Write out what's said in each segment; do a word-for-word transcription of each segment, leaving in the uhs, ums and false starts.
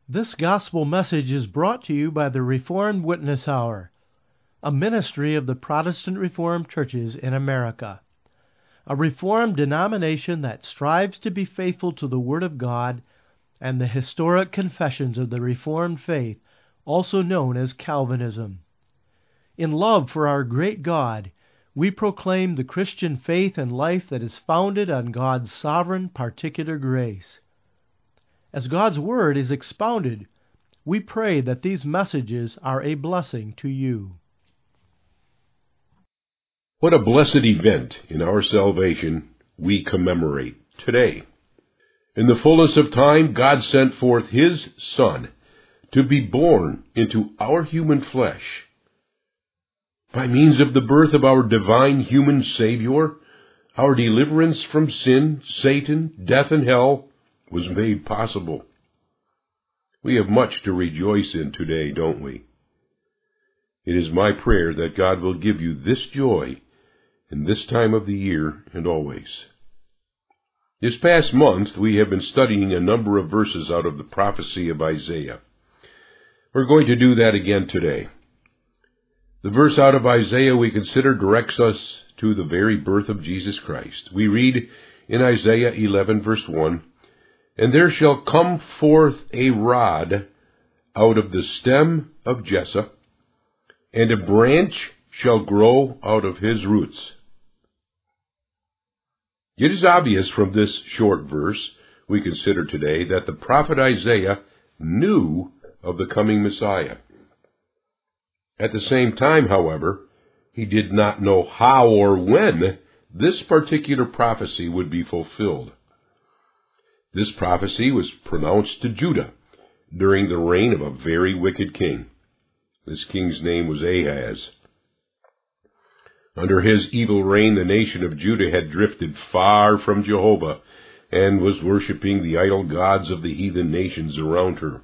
This gospel message is brought to you by the Reformed Witness Hour, a ministry of the Protestant Reformed churches in America, a Reformed denomination that strives to be faithful to the Word of God and the historic confessions of the Reformed faith, also known as Calvinism. In love for our great God, we proclaim the Christian faith and life that is founded on God's sovereign particular grace. As God's Word is expounded, we pray that these messages are a blessing to you. What a blessed event in our salvation we commemorate today. In the fullness of time, God sent forth His Son to be born into our human flesh. By means of the birth of our divine human Savior, our deliverance from sin, Satan, death, and hell was made possible. We have much to rejoice in today, don't we? It is my prayer that God will give you this joy in this time of the year and always. This past month, we have been studying a number of verses out of the prophecy of Isaiah. We're going to do that again today. The verse out of Isaiah we consider directs us to the very birth of Jesus Christ. We read in Isaiah eleven, verse one, "And there shall come forth a rod out of the stem of Jesse, and a branch shall grow out of his roots." It is obvious from this short verse we consider today that the prophet Isaiah knew of the coming Messiah. At the same time, however, he did not know how or when this particular prophecy would be fulfilled. This prophecy was pronounced to Judah during the reign of a very wicked king. This king's name was Ahaz. Under his evil reign, the nation of Judah had drifted far from Jehovah and was worshiping the idol gods of the heathen nations around her.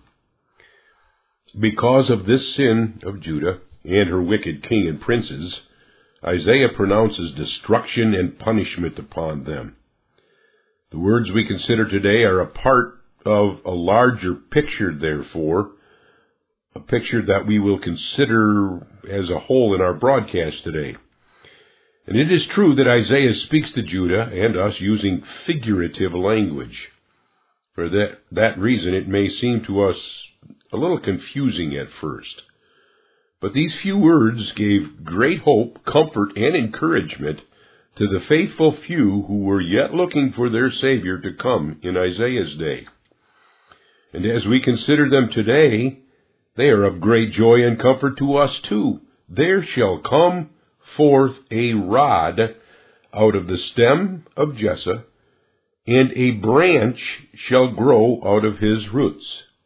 Because of this sin of Judah and her wicked king and princes, Isaiah pronounces destruction and punishment upon them. The words we consider today are a part of a larger picture, therefore, a picture that we will consider as a whole in our broadcast today. And it is true that Isaiah speaks to Judah and us using figurative language. For that, that reason, it may seem to us a little confusing at first. But these few words gave great hope, comfort, and encouragement to the faithful few who were yet looking for their Savior to come in Isaiah's day. And as we consider them today, they are of great joy and comfort to us too. There shall come forth a rod out of the stem of Jesse, and a branch shall grow out of his roots.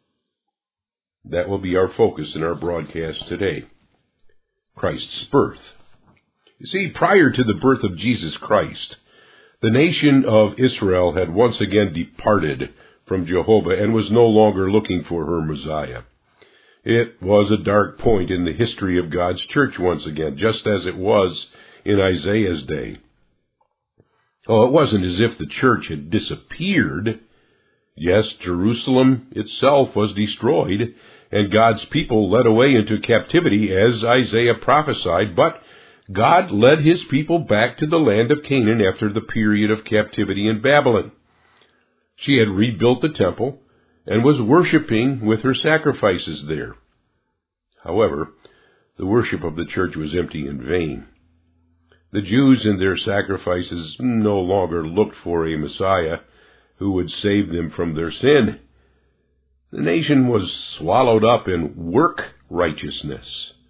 That will be our focus in our broadcast today. Christ's birth. You see, prior to the birth of Jesus Christ, the nation of Israel had once again departed from Jehovah and was no longer looking for her Messiah. It was a dark point in the history of God's church once again, just as it was in Isaiah's day. Oh, it wasn't as if the church had disappeared. Yes, Jerusalem itself was destroyed, and God's people led away into captivity, as Isaiah prophesied, but God led His people back to the land of Canaan after the period of captivity in Babylon. She had rebuilt the temple and was worshiping with her sacrifices there. However, the worship of the church was empty and vain. The Jews in their sacrifices no longer looked for a Messiah who would save them from their sin. The nation was swallowed up in work righteousness.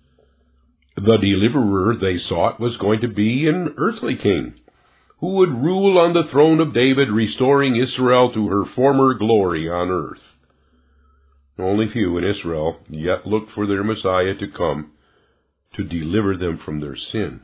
The deliverer they sought was going to be an earthly king, who would rule on the throne of David, restoring Israel to her former glory on earth. Only few in Israel yet looked for their Messiah to come to deliver them from their sin.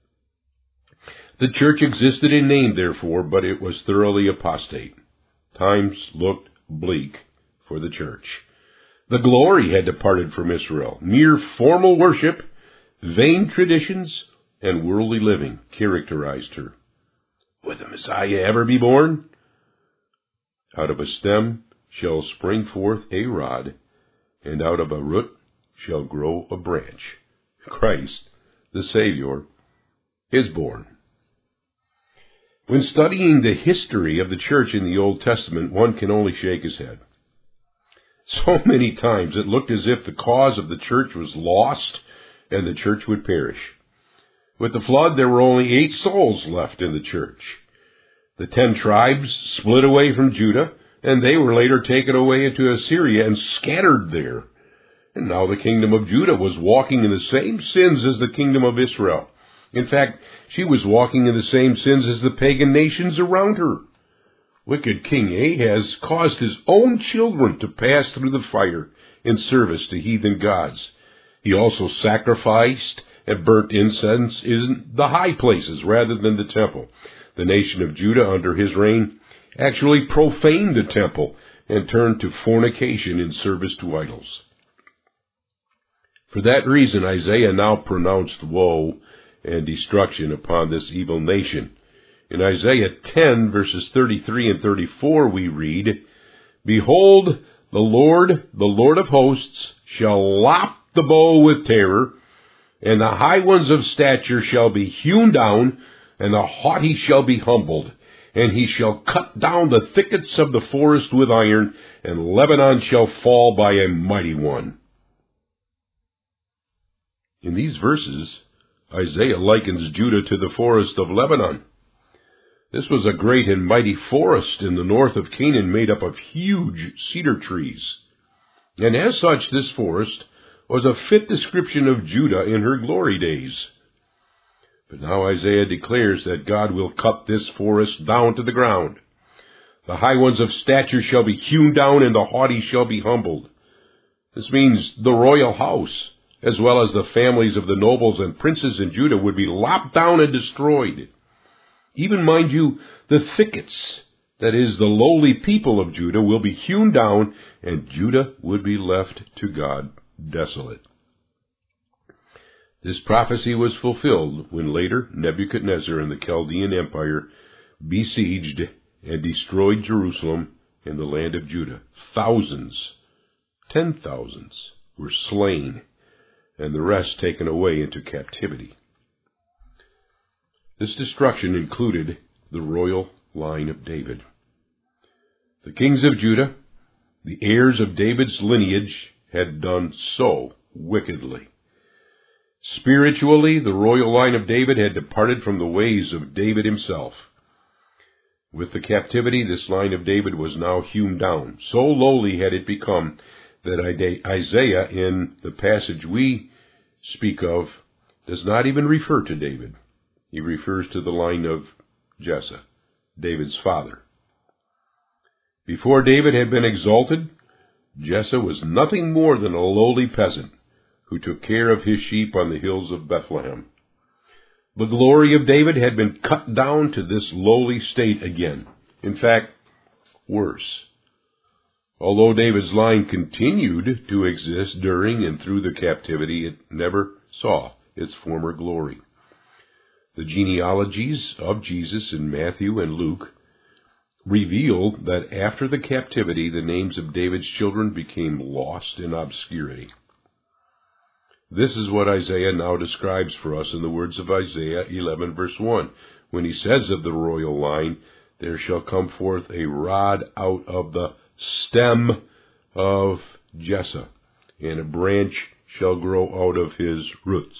The church existed in name, therefore, but it was thoroughly apostate. Times looked bleak for the church. The glory had departed from Israel. Mere formal worship, vain traditions, and worldly living characterized her. Would the Messiah ever be born? Out of a stem shall spring forth a rod, and out of a root shall grow a branch. Christ, the Savior, is born. When studying the history of the church in the Old Testament, one can only shake his head. So many times it looked as if the cause of the church was lost and the church would perish. With the flood, there were only eight souls left in the church. The ten tribes split away from Judah, and they were later taken away into Assyria and scattered there. And now the kingdom of Judah was walking in the same sins as the kingdom of Israel. In fact, she was walking in the same sins as the pagan nations around her. Wicked King Ahaz caused his own children to pass through the fire in service to heathen gods. He also sacrificed and burnt incense in the high places rather than the temple. The nation of Judah under his reign actually profaned the temple and turned to fornication in service to idols. For that reason, Isaiah now pronounced woe and destruction upon this evil nation. In Isaiah ten, verses thirty-three and thirty-four, we read, Behold, the Lord, the Lord of hosts, shall lop the bow with terror, and the high ones of stature shall be hewn down, and the haughty shall be humbled. And he shall cut down the thickets of the forest with iron, and Lebanon shall fall by a mighty one. In these verses, Isaiah likens Judah to the forest of Lebanon. This was a great and mighty forest in the north of Canaan made up of huge cedar trees. And as such, this forest was a fit description of Judah in her glory days. But now Isaiah declares that God will cut this forest down to the ground. The high ones of stature shall be hewn down, and the haughty shall be humbled. This means the royal house, as well as the families of the nobles and princes in Judah, would be lopped down and destroyed. Even, mind you, the thickets, that is, the lowly people of Judah, will be hewn down, and Judah would be left to God desolate. This prophecy was fulfilled when later Nebuchadnezzar and the Chaldean Empire besieged and destroyed Jerusalem and the land of Judah. Thousands, ten thousands, were slain, and the rest taken away into captivity. This destruction included the royal line of David. The kings of Judah, the heirs of David's lineage, had done so wickedly. Spiritually, the royal line of David had departed from the ways of David himself. With the captivity, this line of David was now hewn down. So lowly had it become that Isaiah, in the passage we speak of, does not even refer to David. He refers to the line of Jesse, David's father. Before David had been exalted, Jesse was nothing more than a lowly peasant who took care of his sheep on the hills of Bethlehem. The glory of David had been cut down to this lowly state again. In fact, worse. Although David's line continued to exist during and through the captivity, it never saw its former glory. The genealogies of Jesus in Matthew and Luke reveal that after the captivity, the names of David's children became lost in obscurity. This is what Isaiah now describes for us in the words of Isaiah eleven, verse one, when he says of the royal line, There shall come forth a rod out of the stem of Jesse, and a branch shall grow out of his roots.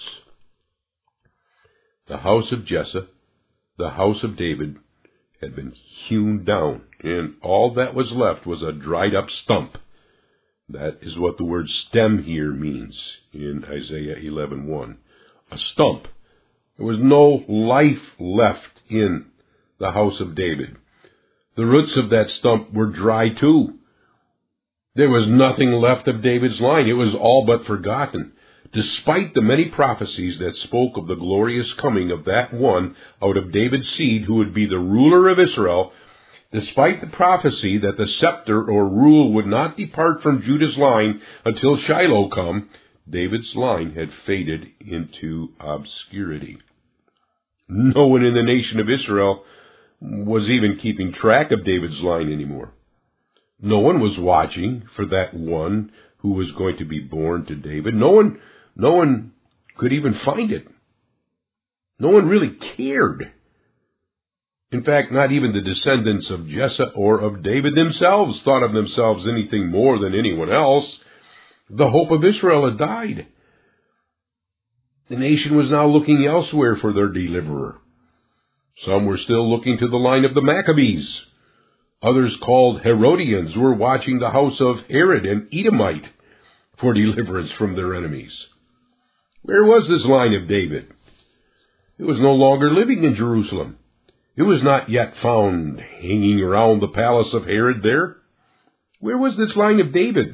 The house of Jesse, the house of David, had been hewn down, and all that was left was a dried-up stump. That is what the word stem here means in Isaiah eleven one. A stump. There was no life left in the house of David. The roots of that stump were dry too. There was nothing left of David's line. It was all but forgotten. Despite the many prophecies that spoke of the glorious coming of that one out of David's seed who would be the ruler of Israel, despite the prophecy that the scepter or rule would not depart from Judah's line until Shiloh come, David's line had faded into obscurity. No one in the nation of Israel was even keeping track of David's line anymore. No one was watching for that one who was going to be born to David. No one, no one could even find it. No one really cared. In fact, not even the descendants of Jesse or of David themselves thought of themselves anything more than anyone else. The hope of Israel had died. The nation was now looking elsewhere for their deliverer. Some were still looking to the line of the Maccabees. Others, called Herodians, were watching the house of Herod and Edomite for deliverance from their enemies. Where was this line of David? It was no longer living in Jerusalem. It was not yet found hanging around the palace of Herod there. Where was this line of David?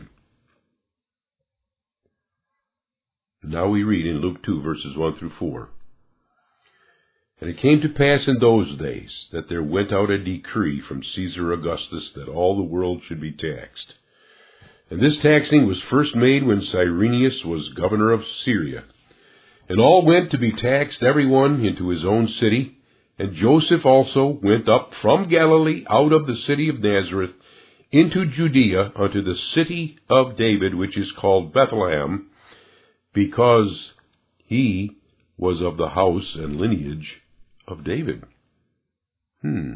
Now we read in Luke two, verses one through four. And it came to pass in those days that there went out a decree from Caesar Augustus that all the world should be taxed. And this taxing was first made when Cyrenius was governor of Syria. And all went to be taxed, every one into his own city. And Joseph also went up from Galilee out of the city of Nazareth into Judea unto the city of David, which is called Bethlehem, because he was of the house and lineage of David. Hmm.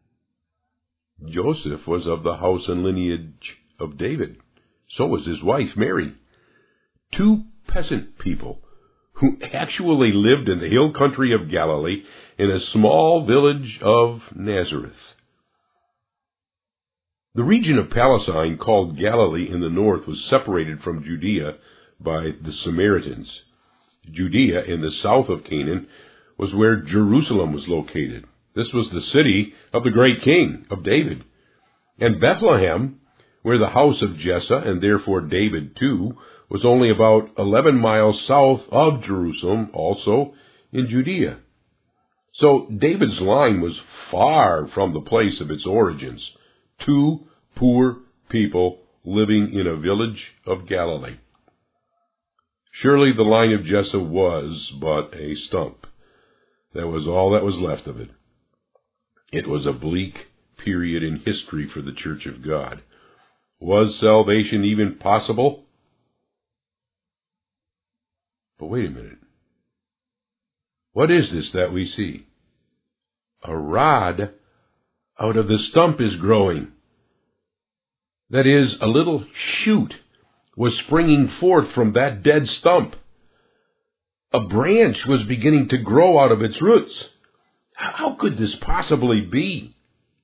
Joseph was of the house and lineage of David. So was his wife, Mary. Two peasant people who actually lived in the hill country of Galilee in a small village of Nazareth. The region of Palestine, called Galilee in the north, was separated from Judea by the Samaritans. Judea, in the south of Canaan, was where Jerusalem was located. This was the city of the great king, of David. And Bethlehem, where the house of Jesse, and therefore David too, was only about eleven miles south of Jerusalem, also in Judea. So David's line was far from the place of its origins. Two poor people living in a village of Galilee. Surely the line of Jesse was but a stump. That was all that was left of it. It was a bleak period in history for the Church of God. Was salvation even possible? But wait a minute. What is this that we see? A rod out of the stump is growing. That is, a little shoot was springing forth from that dead stump. A branch was beginning to grow out of its roots. How could this possibly be?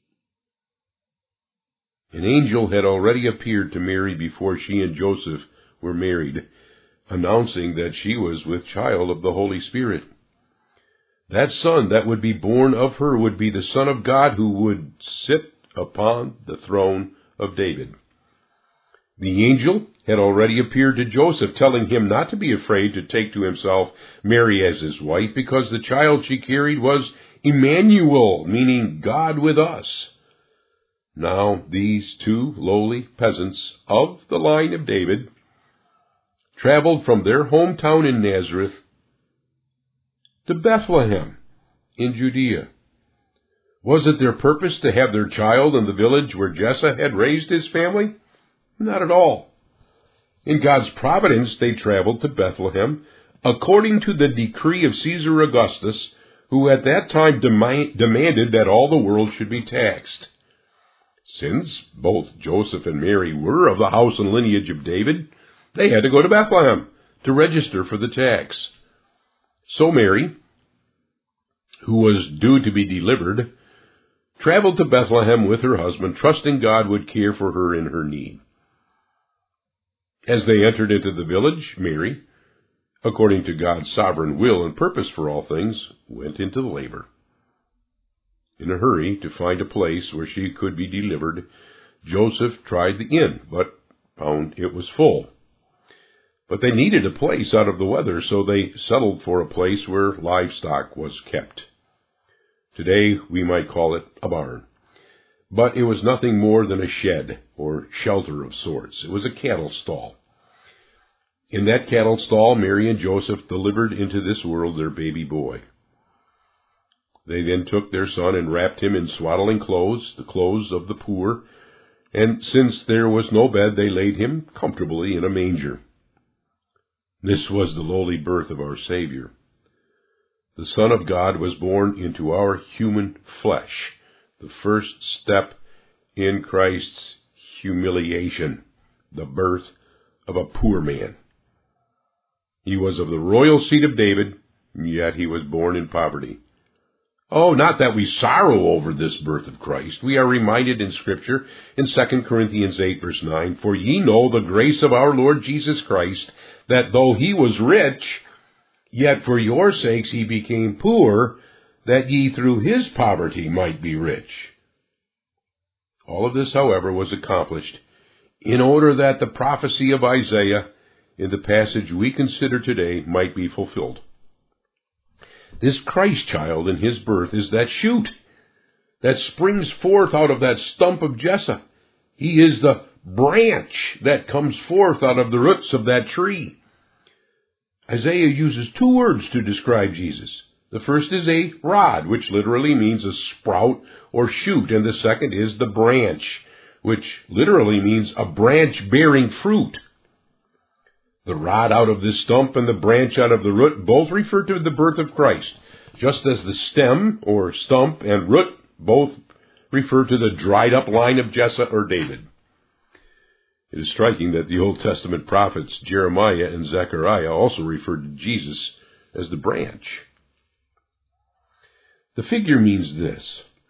An angel had already appeared to Mary before she and Joseph were married, announcing that she was with child of the Holy Spirit. That son that would be born of her would be the Son of God, who would sit upon the throne of David. The angel had already appeared to Joseph, telling him not to be afraid to take to himself Mary as his wife, because the child she carried was Emmanuel, meaning God with us. Now these two lowly peasants of the line of David traveled from their hometown in Nazareth to Bethlehem in Judea. Was it their purpose to have their child in the village where Jesse had raised his family? Not at all. In God's providence, they traveled to Bethlehem according to the decree of Caesar Augustus, who at that time dem- demanded that all the world should be taxed. Since both Joseph and Mary were of the house and lineage of David, they had to go to Bethlehem to register for the tax. So Mary, who was due to be delivered, traveled to Bethlehem with her husband, trusting God would care for her in her need. As they entered into the village, Mary, according to God's sovereign will and purpose for all things, went into labor. In a hurry to find a place where she could be delivered, Joseph tried the inn, but found it was full. But they needed a place out of the weather, so they settled for a place where livestock was kept. Today we might call it a barn. But it was nothing more than a shed, or shelter of sorts. It was a cattle stall. In that cattle stall, Mary and Joseph delivered into this world their baby boy. They then took their son and wrapped him in swaddling clothes, the clothes of the poor, And since there was no bed, they laid him comfortably in a manger. This was the lowly birth of our Savior. The Son of God was born into our human flesh, the first step in Christ's humiliation, the birth of a poor man. He was of the royal seed of David, yet he was born in poverty. Oh, not that we sorrow over this birth of Christ. We are reminded in Scripture in Second Corinthians eight, verse nine, "For ye know the grace of our Lord Jesus Christ, that though he was rich, yet for your sakes he became poor, that ye through his poverty might be rich." All of this, however, was accomplished in order that the prophecy of Isaiah in the passage we consider today might be fulfilled. This Christ child in his birth is that shoot that springs forth out of that stump of Jesse. He is the branch that comes forth out of the roots of that tree. Isaiah uses two words to describe Jesus. The first is a rod, which literally means a sprout or shoot, and the second is the branch, which literally means a branch bearing fruit. The rod out of the stump and the branch out of the root both refer to the birth of Christ, just as the stem or stump and root both refer to the dried up line of Jesse or David. It is striking that the Old Testament prophets Jeremiah and Zechariah also referred to Jesus as the branch. The figure means this: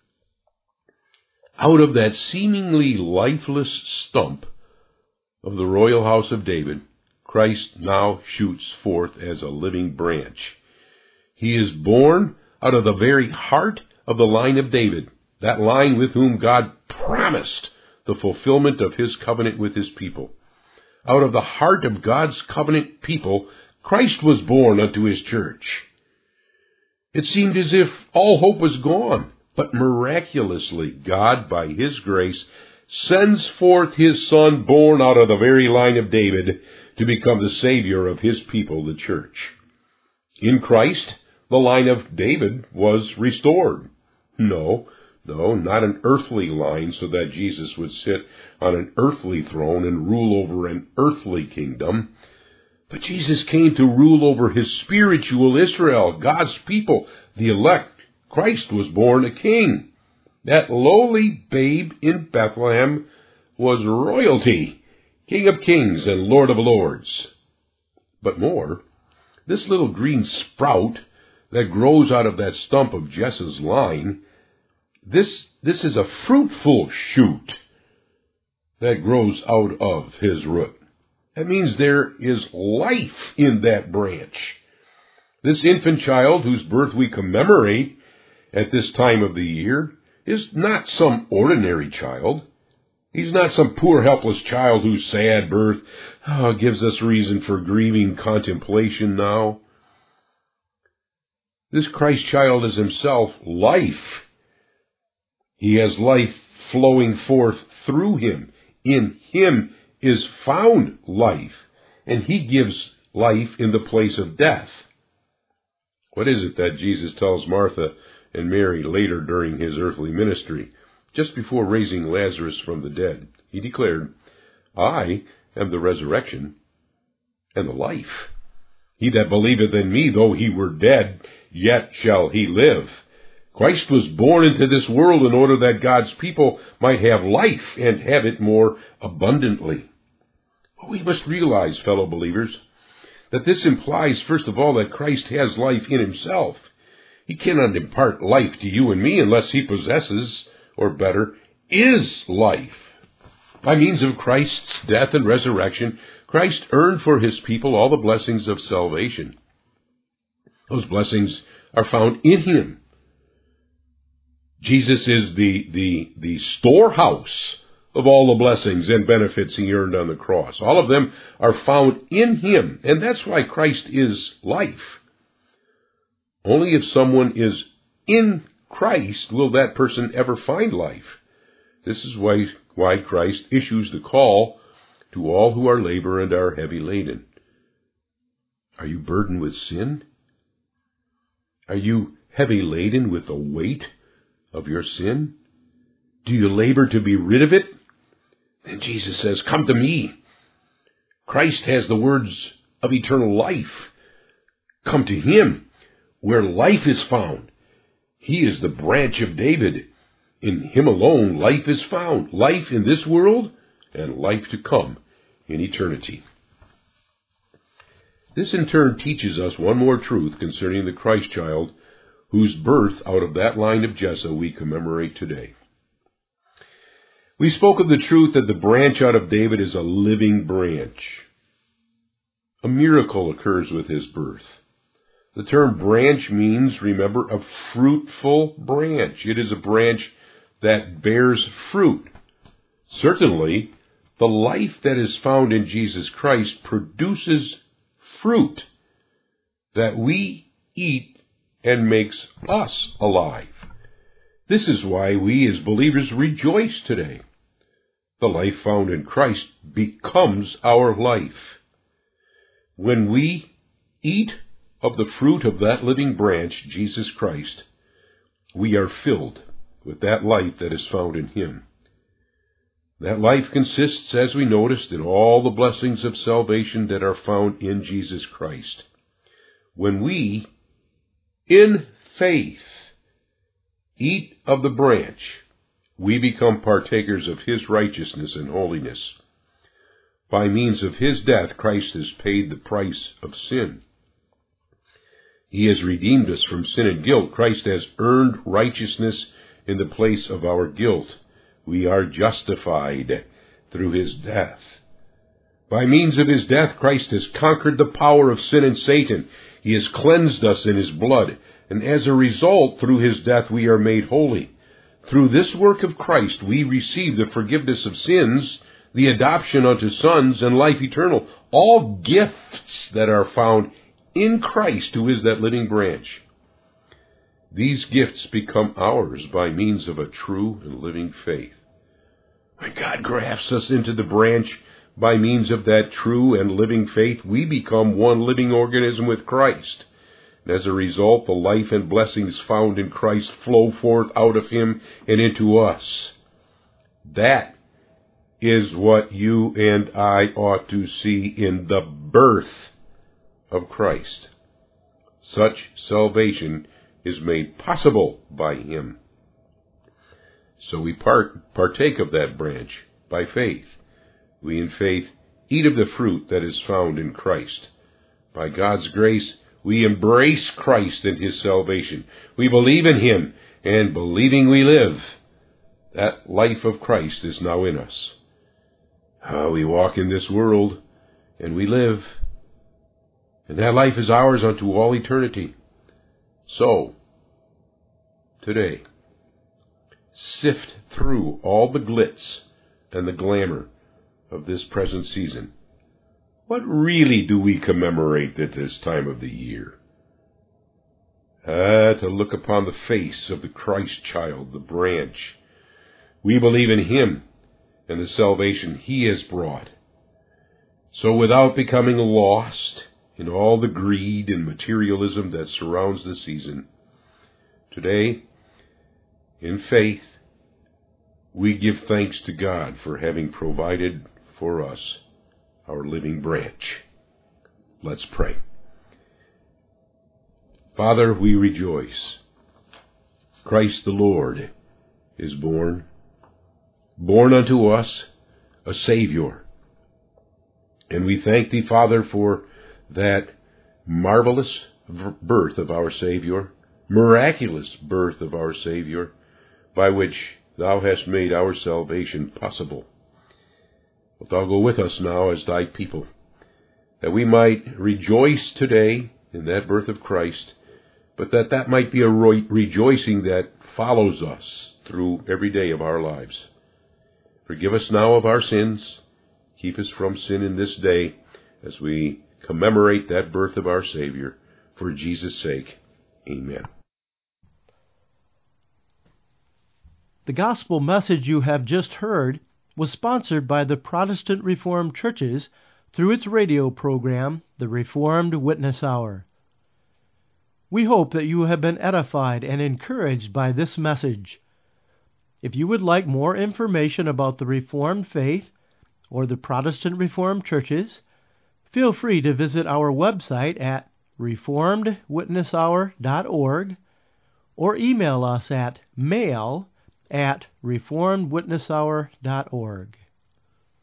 out of that seemingly lifeless stump of the royal house of David, Christ now shoots forth as a living branch. He is born out of the very heart of the line of David, that line with whom God promised the fulfillment of his covenant with his people. Out of the heart of God's covenant people, Christ was born unto his church. It seemed as if all hope was gone, but miraculously God, by his grace, sends forth his Son born out of the very line of David to become the Savior of his people, the church. In Christ, the line of David was restored. No, no, not an earthly line so that Jesus would sit on an earthly throne and rule over an earthly kingdom. But Jesus came to rule over his spiritual Israel, God's people, the elect. Christ was born a king. That lowly babe in Bethlehem was royalty, King of kings and Lord of lords. But more, this little green sprout that grows out of that stump of Jesse's line, this, this is a fruitful shoot that grows out of his root. That means there is life in that branch. This infant child whose birth we commemorate at this time of the year is not some ordinary child. He's not some poor helpless child whose sad birth oh, gives us reason for grieving contemplation now. This Christ child is himself life. He has life flowing forth through him. In him is found life, and he gives life in the place of death. What is it that Jesus tells Martha and Mary later during his earthly ministry? Just before raising Lazarus from the dead, he declared, "I am the resurrection and the life. He that believeth in me, though he were dead, yet shall he live." Christ was born into this world in order that God's people might have life and have it more abundantly. But we must realize, fellow believers, that this implies, first of all, that Christ has life in himself. He cannot impart life to you and me unless he possesses, or better, is life. By means of Christ's death and resurrection, Christ earned for his people all the blessings of salvation. Those blessings are found in him. Jesus is the, the, the storehouse of all the blessings and benefits he earned on the cross. All of them are found in him, and that's why Christ is life. Only if someone is in Christ will that person ever find life. This is why, why Christ issues the call to all who are labor and are heavy laden. Are you burdened with sin? Are you heavy laden with the weight of your sin? Do you labor to be rid of it? And Jesus says, come to me. Christ has the words of eternal life. Come to him, where life is found. He is the branch of David. In him alone life is found. Life in this world and life to come in eternity. This in turn teaches us one more truth concerning the Christ child, whose birth out of that line of Jesse we commemorate today. We spoke of the truth that the branch out of David is a living branch. A miracle occurs with his birth. The term branch means, remember, a fruitful branch. It is a branch that bears fruit. Certainly, the life that is found in Jesus Christ produces fruit that we eat and makes us alive. This is why we as believers rejoice today. The life found in Christ becomes our life. When we eat of the fruit of that living branch, Jesus Christ, we are filled with that life that is found in him. That life consists, as we noticed, in all the blessings of salvation that are found in Jesus Christ. When we, in faith, eat of the branch, we become partakers of his righteousness and holiness. By means of his death, Christ has paid the price of sin. He has redeemed us from sin and guilt. Christ has earned righteousness in the place of our guilt. We are justified through his death. By means of his death, Christ has conquered the power of sin and Satan. He has cleansed us in his blood. And as a result, through his death, we are made holy. Through this work of Christ, we receive the forgiveness of sins, the adoption unto sons, and life eternal. All gifts that are found in Christ, who is that living branch. These gifts become ours by means of a true and living faith. When God grafts us into the branch by means of that true and living faith, we become one living organism with Christ. And as a result, the life and blessings found in Christ flow forth out of him and into us. That is what you and I ought to see in the birth of Christ. Such salvation is made possible by him. So we part, partake of that branch by faith. We in faith eat of the fruit that is found in Christ. By God's grace, we embrace Christ and his salvation. We believe in him, and believing we live. That life of Christ is now in us. Uh, we walk in this world, and we live. And that life is ours unto all eternity. So, today, sift through all the glitz and the glamour of this present season. What really do we commemorate at this time of the year? Ah, to look upon the face of the Christ child, the branch. We believe in him and the salvation he has brought. So without becoming lost in all the greed and materialism that surrounds the season, today, in faith, we give thanks to God for having provided for us our living branch. Let's pray. Father, we rejoice. Christ the Lord is born, born unto us a Savior. And we thank thee, Father, for that marvelous birth of our Savior, miraculous birth of our Savior, by which thou hast made our salvation possible. Wilt thou go with us now as thy people, that we might rejoice today in that birth of Christ, but that that might be a rejoicing that follows us through every day of our lives. Forgive us now of our sins. Keep us from sin in this day as we commemorate that birth of our Savior. For Jesus' sake, amen. The gospel message you have just heard was sponsored by the Protestant Reformed Churches through its radio program, The Reformed Witness Hour. We hope that you have been edified and encouraged by this message. If you would like more information about the Reformed faith or the Protestant Reformed churches, feel free to visit our website at reformed witness hour dot org or email us at mail at reformed witness hour dot org.